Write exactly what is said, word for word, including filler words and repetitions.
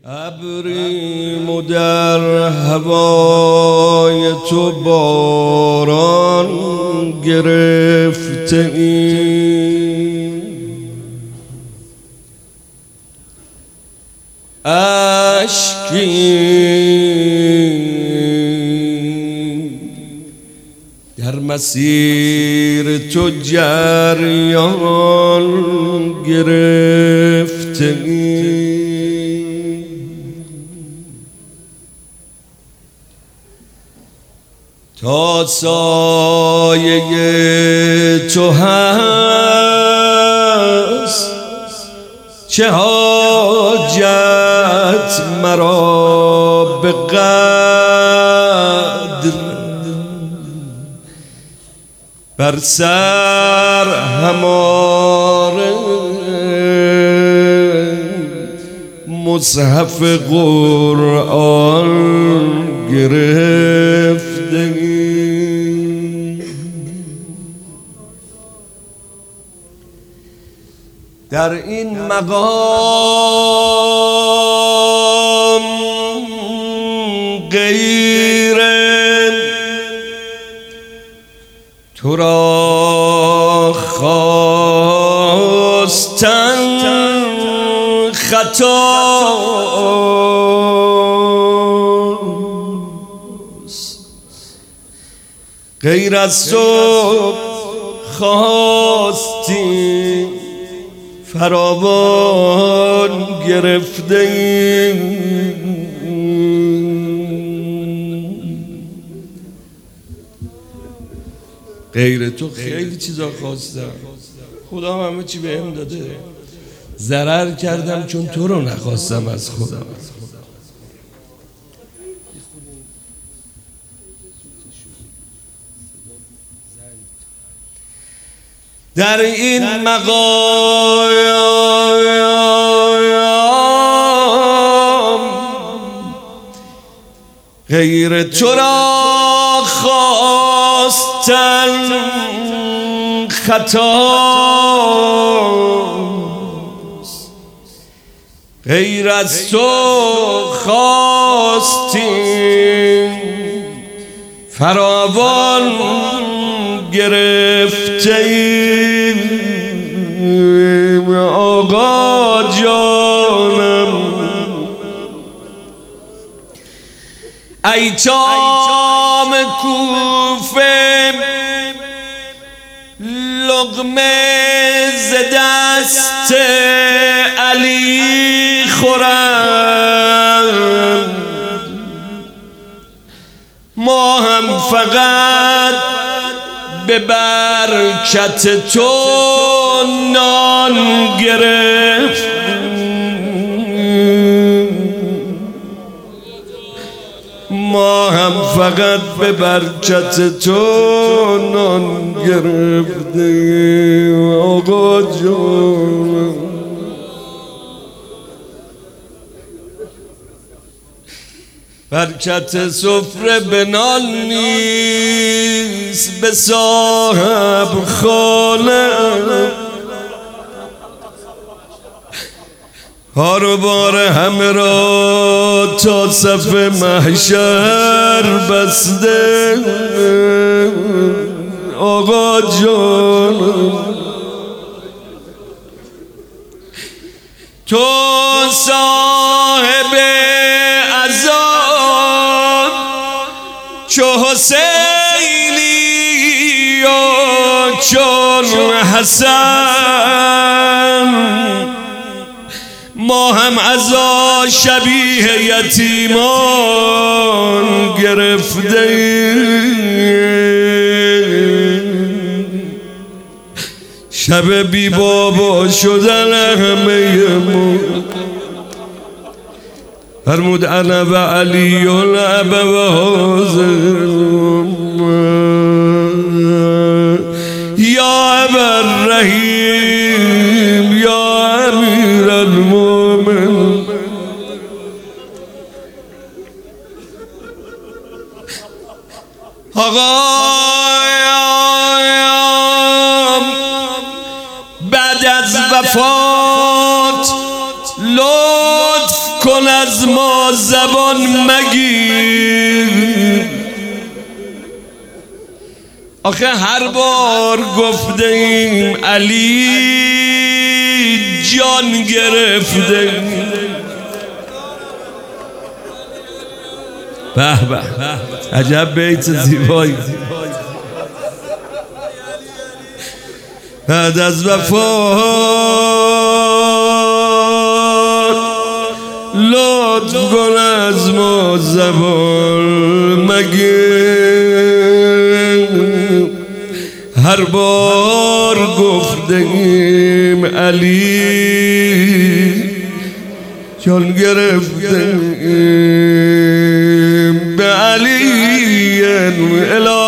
ابریم و در هوای تو باران گرفته ایم، اشکی در مسیر تو جریان گرفته ایم. تا سایه تو هست چه حاجت مرا به قدر بر سر هماره مصحف قرآن گرفته ایم. در این مقام غیر تو را خواستن خطاست، غیر از تو خواستی فراوان گرفته ایم. غیر تو خیلی چیزا خواستم، خدا همه چی بهم داده، ضرر کردم چون تو رو نخواستم از خدا. در این مقام غیر تو را خواستن خطاست، غیر از تو خواستیم فراوان گرفته ایم. آقا جانم ایتام کوفه لقمه ز دست علی خورند، ما هم فقط به برکت تو نان گرفتیم، ما هم فقط به برکت تو نان گرفتیم. آقا جان برکت سفره به نان نیست، به صاحب خانه هر بار همه را تا صف محشر بسته. آقا جان تو صاحب عذاب چو حسینی و چون حسن، ما هم عزا شبیه یتیمان گرفته ایم. شب بی بابا شدن همه ما، فرمود انا و علی الابوازر یا ابررحیم یا امیر المومن. آقا بعد از وفات لطف کن از ما زبان مگیر. آخه هر بار گفته ایم علی جان گرفته. به به عجب بیت زیبایی. بعد از وفات لطف کن از ما زبان مگیر. هر بار گفتیم علی جان گرفتیم. به علی